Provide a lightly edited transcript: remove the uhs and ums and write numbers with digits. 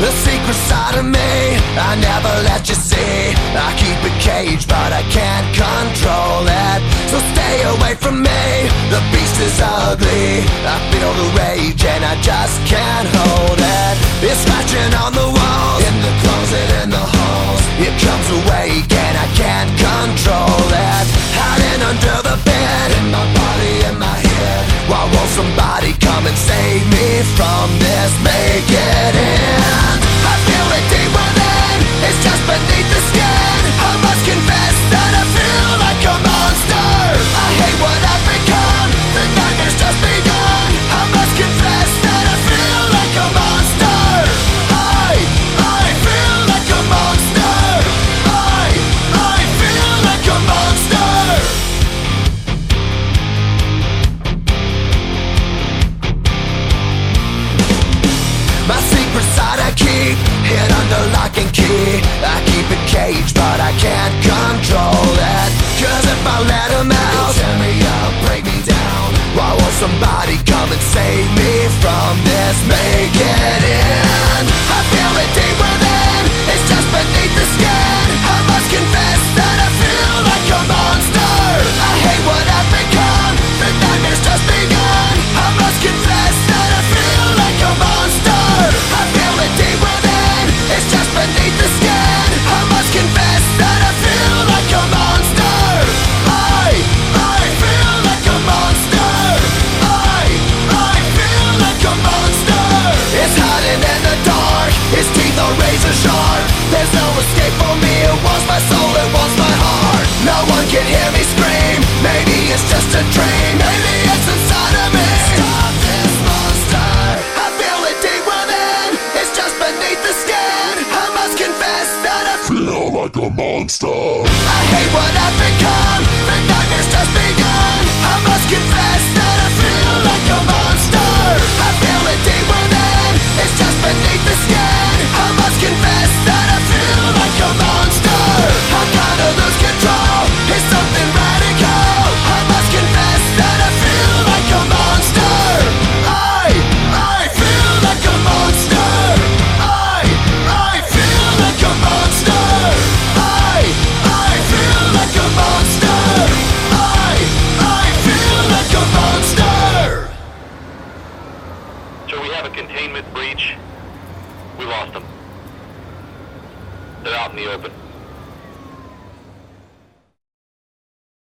The secret side of me, I never let you see. I keep it caged, but I can't control it. So stay away from me, the beast is ugly. I feel the rage and I just can't hold it. It's scratching on the walls, in the closet, in the halls. It comes awake and I can't control it. Hiding under the bed, in my body, in my head. Why won't somebody come and save me from this? Make it end. I feel it deep within, it's just beneath the skin. I must confess that I feel like a monster. I hate what I've become, the nightmare's just begun. I must confess that I feel like a monster. I feel like a monster. I feel like a monster. My secret side I keep hid under lock and key. I keep it caged, but I can't control it. Cause if I let him out, he'll tear me up, break me down. Why won't somebody come and save me from this? Make it end. I feel it deep within, it's just beneath the skin. I must confess that I feel like a monster. I hate what I've become, the nightmare's just begun. I must confess that I feel like a monster. I feel it deep within, it's just beneath the skin. I must confess that I feel like a monster. I feel like a monster. I feel like a monster. It's hiding in the dark, its teeth are razor sharp. There's no escape for me, it wants my soul, it wants my heart. No one can hear me scream, maybe it's just a dream. Maybe it's inside of me. Stop this monster. I feel it deep within, it's just beneath the skin. I must confess that I feel like a monster. I hate what I've become, the nightmare's just begun. I must confess that I feel like a monster. I feel it deep within, it's just beneath the skin. I must confess that I feel like a monster. I gotta lose control, it's something radical. I must confess that I feel like a monster. I feel like a monster. I feel like a monster. I feel like a monster. I feel like a monster. So we have a containment breach. We lost them. They're out in the open.